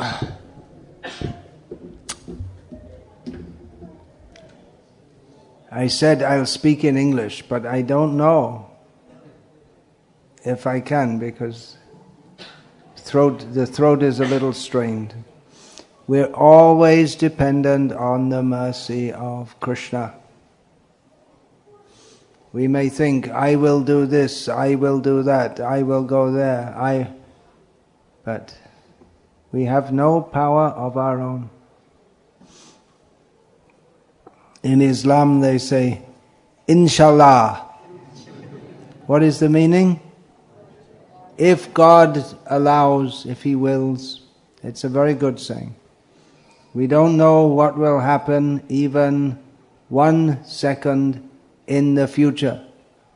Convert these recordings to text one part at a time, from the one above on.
I said I'll speak in English, but I don't know if I can because the throat is a little strained. We're always dependent on the mercy of Krishna. We may think, I will do this, I will do that, I will go there, but we have no power of our own. In Islam they say, Inshallah. What is the meaning? If God allows, if He wills. It's a very good saying. We don't know what will happen even 1 second in the future.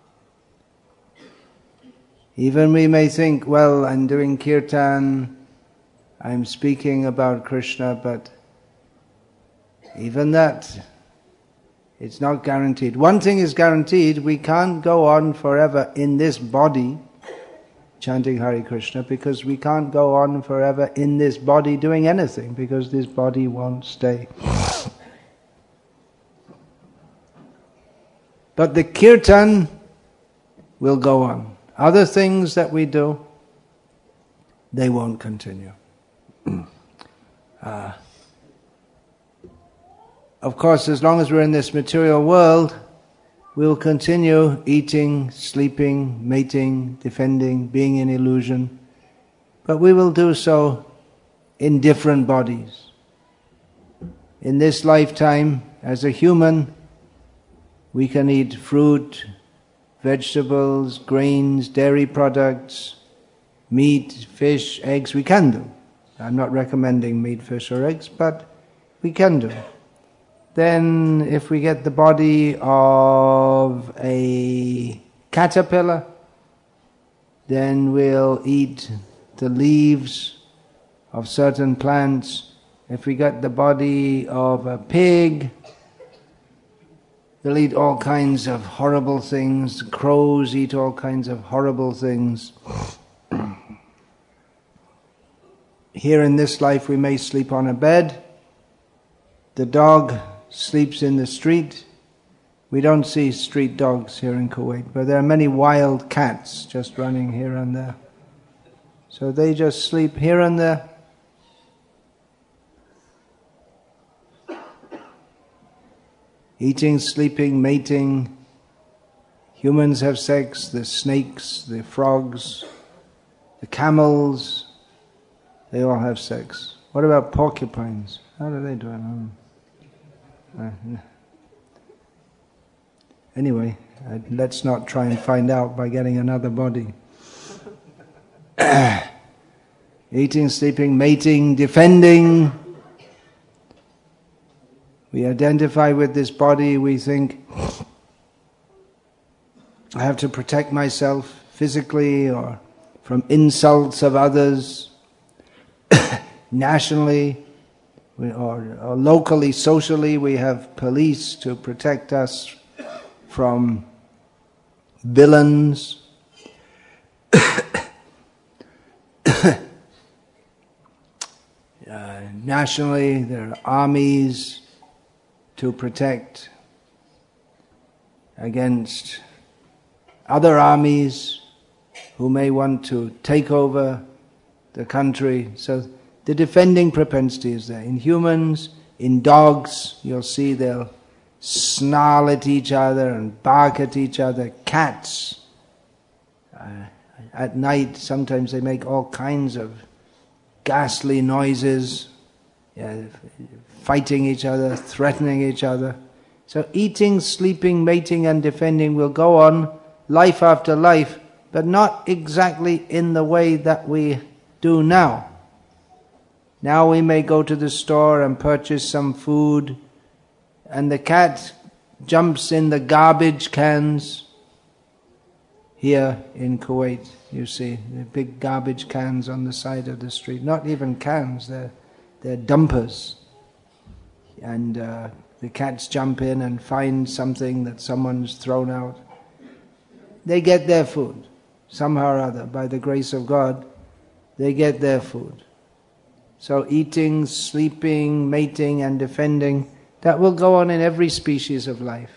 Even we may think, well, I'm doing kirtan, I'm speaking about Krishna, but even that, it's not guaranteed. One thing is guaranteed, we can't go on forever in this body chanting Hare Krishna, because we can't go on forever in this body doing anything, because this body won't stay. But the kirtan will go on. Other things that we do, they won't continue. Of course, as long as we're in this material world, we'll continue eating, sleeping, mating, defending, being in illusion. But we will do so in different bodies. In this lifetime, as a human, we can eat fruit, vegetables, grains, dairy products, meat, fish, eggs. We can do. I'm not recommending meat, fish or eggs, but we can do. Then if we get the body of a caterpillar, then we'll eat the leaves of certain plants. If we get the body of a pig, we'll eat all kinds of horrible things. Crows eat all kinds of horrible things. Here in this life we may sleep on a bed. The dog sleeps in the street. We don't see street dogs here in Kuwait, but there are many wild cats just running here and there. So they just sleep here and there. Eating, sleeping, mating. Humans have sex, the snakes, the frogs, the camels, they all have sex. What about porcupines? How do they do it? Anyway, let's not try and find out by getting another body. Eating, sleeping, mating, defending. We identify with this body, we think, I have to protect myself physically or from insults of others, nationally, or locally, socially. We have police to protect us from villains. Nationally, there are armies to protect against other armies who may want to take over the country. So the defending propensity is there. In humans, in dogs, you'll see they'll snarl at each other and bark at each other. Cats, at night, sometimes they make all kinds of ghastly noises, fighting each other, threatening each other. So eating, sleeping, mating and defending will go on life after life, but not exactly in the way that we do now. Now we may go to the store and purchase some food, and the cat jumps in the garbage cans. Here in Kuwait, you see the big garbage cans on the side of the street. Not even cans, they're dumpers. And the cats jump in and find something that someone's thrown out. They get their food, somehow or other, by the grace of God, they get their food. So eating, sleeping, mating and defending, that will go on in every species of life.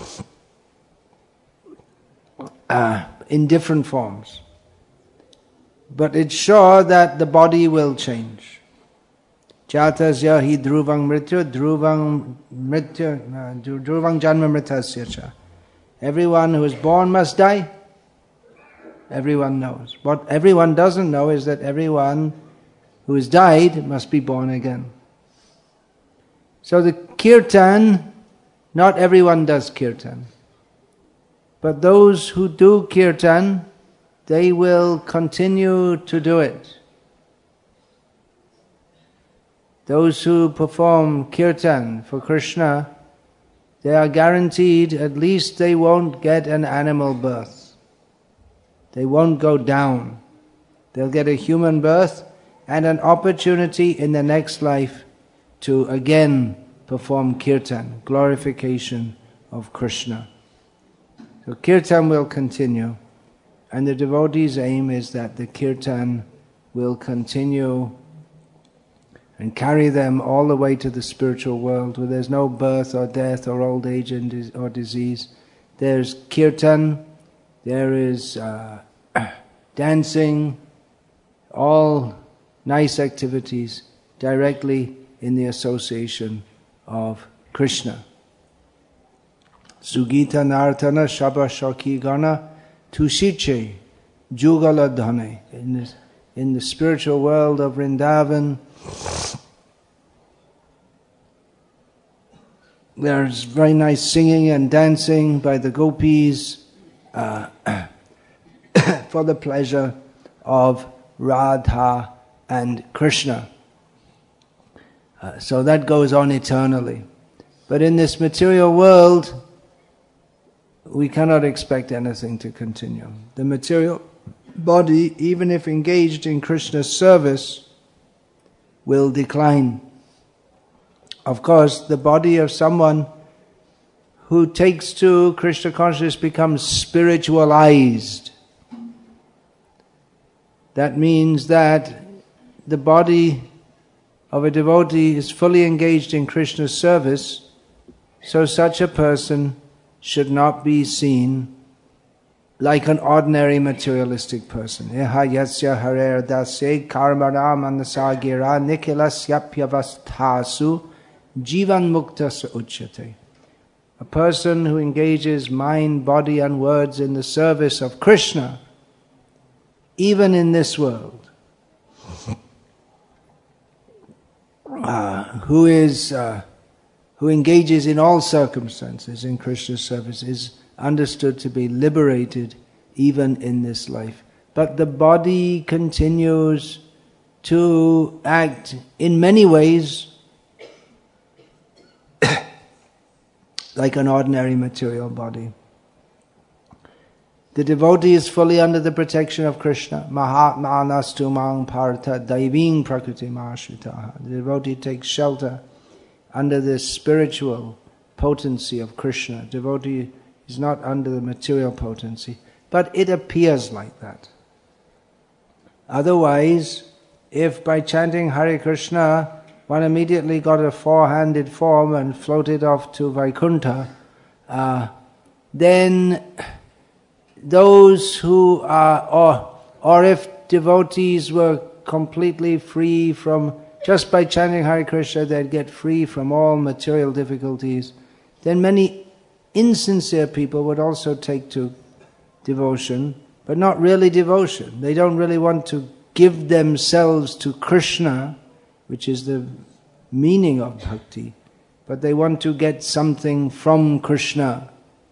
In different forms. But it's sure that the body will change. Jatasya hi dhruvang mrityu, dhruvang janma mritasya cha. Everyone who is born must die. Everyone knows. What everyone doesn't know is that everyone who has died must be born again. So the kirtan, not everyone does kirtan. But those who do kirtan, they will continue to do it. Those who perform kirtan for Krishna, they are guaranteed at least they won't get an animal birth. They won't go down. They'll get a human birth and an opportunity in the next life to again perform kirtan, glorification of Krishna. So kirtan will continue, and the devotee's aim is that the kirtan will continue and carry them all the way to the spiritual world where there's no birth or death or old age or disease. There's kirtan, there is dancing, all nice activities directly in the association of Krishna. Sugita nartana shaba shaki gana tushiche jugala dhane. In the spiritual world of Vrindavan, there's very nice singing and dancing by the gopis for the pleasure of Radha and Krishna. So that goes on eternally. But in this material world, we cannot expect anything to continue. The material body, even if engaged in Krishna's service, will decline. Of course, the body of someone who takes to Krishna consciousness becomes spiritualized. That means that the body of a devotee is fully engaged in Krishna's service, so such a person should not be seen like an ordinary materialistic person. Eha yasya harer dasye karmara manasagira nikilasyapyavasthasu jivan muktas uchyate. A person who engages mind, body and words in the service of Krishna, even in this world, who engages in all circumstances in Krishna's service, is understood to be liberated even in this life. But the body continues to act in many ways like an ordinary material body. The devotee is fully under the protection of Krishna. Mahatma anastumang partha daiving prakriti mahashritaha. The devotee takes shelter under the spiritual potency of Krishna. Devotee is not under the material potency, but it appears like that. Otherwise, if by chanting Hare Krishna one immediately got a four-handed form and floated off to Vaikuntha, then those who are, or if devotees were completely free from, just by chanting Hare Krishna they'd get free from all material difficulties, then many insincere people would also take to devotion, but not really devotion. They don't really want to give themselves to Krishna, which is the meaning of bhakti, but they want to get something from Krishna.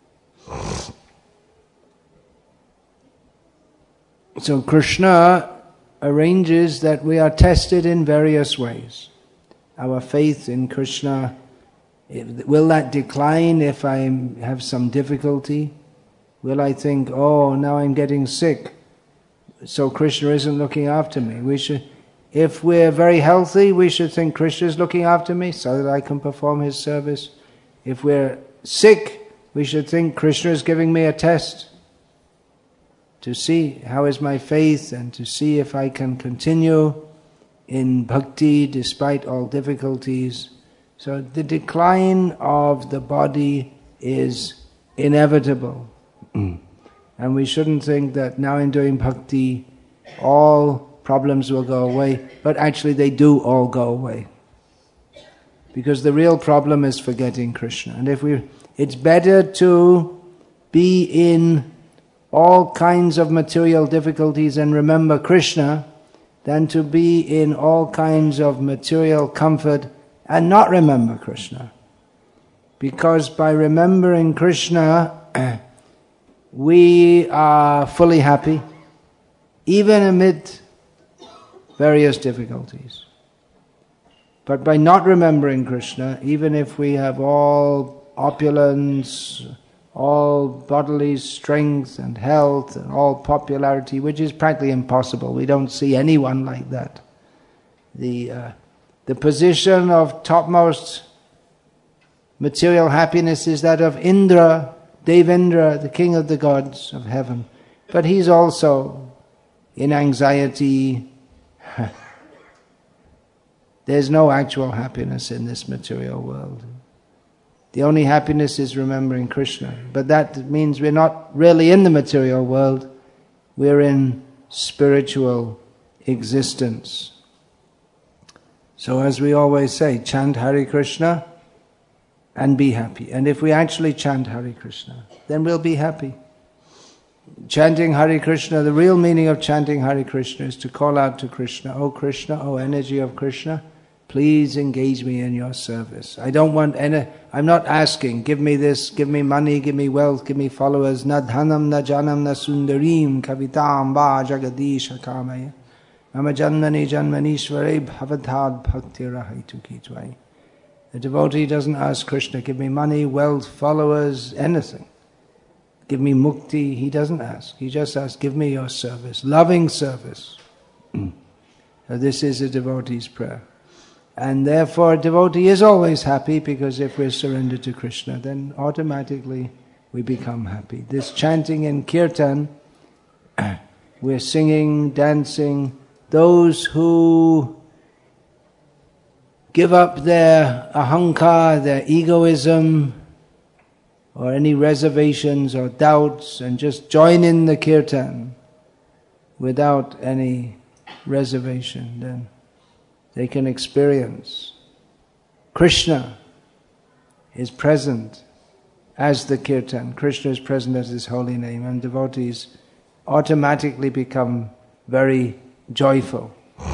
So Krishna arranges that we are tested in various ways. Our faith in Krishna, will that decline if I have some difficulty? Will I think, oh, now I'm getting sick, so Krishna isn't looking after me? If we're very healthy, we should think Krishna is looking after me so that I can perform his service. If we're sick, we should think Krishna is giving me a test to see how is my faith and to see if I can continue in bhakti despite all difficulties. So the decline of the body is inevitable. And we shouldn't think that now in doing bhakti all problems will go away, but actually they do all go away. Because the real problem is forgetting Krishna. And it's better to be in all kinds of material difficulties and remember Krishna than to be in all kinds of material comfort and not remember Krishna. Because by remembering Krishna, we are fully happy, even amid various difficulties. But by not remembering Krishna, even if we have all opulence, all bodily strength and health and all popularity, which is practically impossible. We don't see anyone like that. The position of topmost material happiness is that of Indra, Devendra, the king of the gods of heaven. But he's also in anxiety. There's no actual happiness in this material world. The only happiness is remembering Krishna. But that means we're not really in the material world. We're in spiritual existence. So as we always say, chant Hare Krishna and be happy. And if we actually chant Hare Krishna, then we'll be happy. Chanting Hare Krishna, the real meaning of chanting Hare Krishna is to call out to Krishna, "O Krishna, O energy of Krishna, please engage me in your service. I don't want any, I'm not asking, give me this, give me money, give me wealth, give me followers. Na dhanam, na janam, na sundarim, kavitam, va jagadisha kamaya. Mama janmani janmanishvare bhavadhad bhakti rahaitu kitvai." The devotee doesn't ask Krishna, give me money, wealth, followers, anything. Give me mukti. He doesn't ask. He just asks, give me your service, loving service. So this is a devotee's prayer. And therefore a devotee is always happy, because if we're surrendered to Krishna, then automatically we become happy. This chanting and kirtan, we're singing, dancing. Those who give up their ahankar, their egoism, or any reservations or doubts, and just join in the kirtan without any reservation, then they can experience Krishna is present as the kirtan. Krishna is present as His holy name, and devotees automatically become very joyful.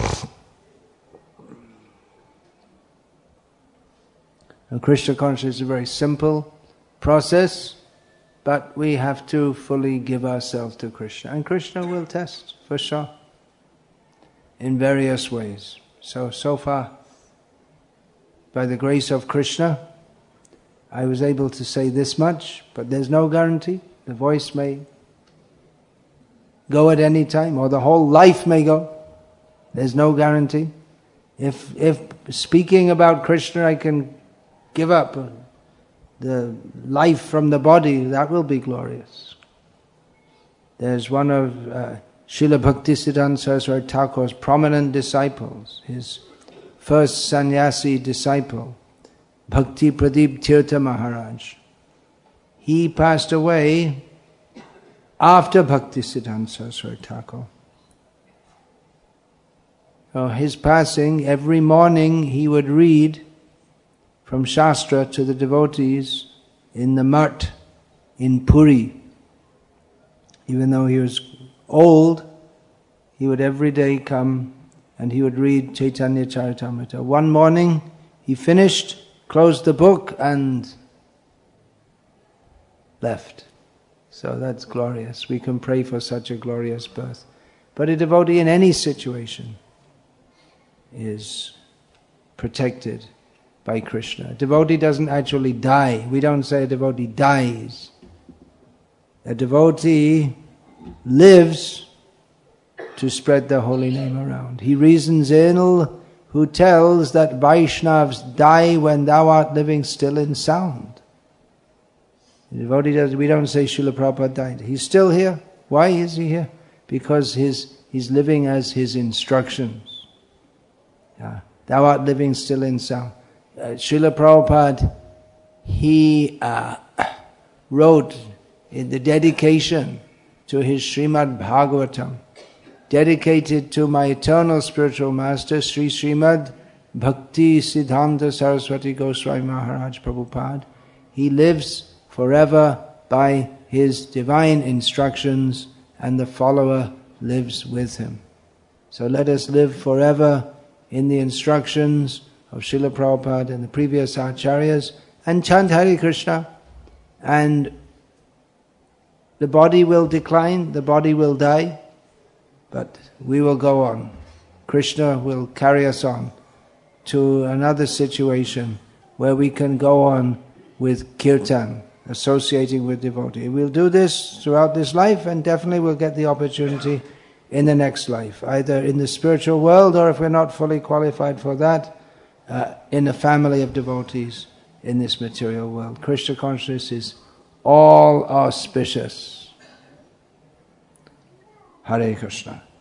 And Krishna consciousness is a very simple process, but we have to fully give ourselves to Krishna. And Krishna will test, for sure, in various ways. So far, by the grace of Krishna, I was able to say this much, but there's no guarantee. The voice may go at any time, or the whole life may go. There's no guarantee. If speaking about Krishna I can give up the life from the body, that will be glorious. There's one of Srila Bhaktisiddhanta Saraswati Thakur's prominent disciples, his first sannyasi disciple, Bhakti Pradeep Tirtha Maharaj. He passed away after Bhaktisiddhanta Saraswati Thakur. So his passing, every morning he would read from Shastra to the devotees in the Mat in Puri. Even though he was old, he would every day come and he would read Chaitanya Charitamrita. One morning he finished, closed the book and left. So that's glorious. We can pray for such a glorious birth. But a devotee in any situation is protected by Krishna. A devotee doesn't actually die. We don't say a devotee dies. A devotee lives to spread the holy name around. He reasons ill who tells that Vaishnavas die when thou art living still in sound. The devotee does. We don't say Srila Prabhupada died. He's still here. Why is he here? Because he's living as his instructions. Thou art living still in sound. Srila Prabhupada, he wrote in the dedication to his Srimad Bhagavatam, dedicated to my eternal spiritual master, Sri Srimad Bhakti Siddhanta Saraswati Goswami Maharaj Prabhupada. He lives forever by his divine instructions, and the follower lives with him. So let us live forever in the instructions of Srila Prabhupada and the previous acharyas, and chant Hare Krishna. And the body will decline, the body will die, but we will go on. Krishna will carry us on to another situation where we can go on with kirtan, associating with devotee. We'll do this throughout this life, and definitely we'll get the opportunity in the next life, either in the spiritual world, or if we're not fully qualified for that, in a family of devotees in this material world. Krishna consciousness is all auspicious. Hare Krishna.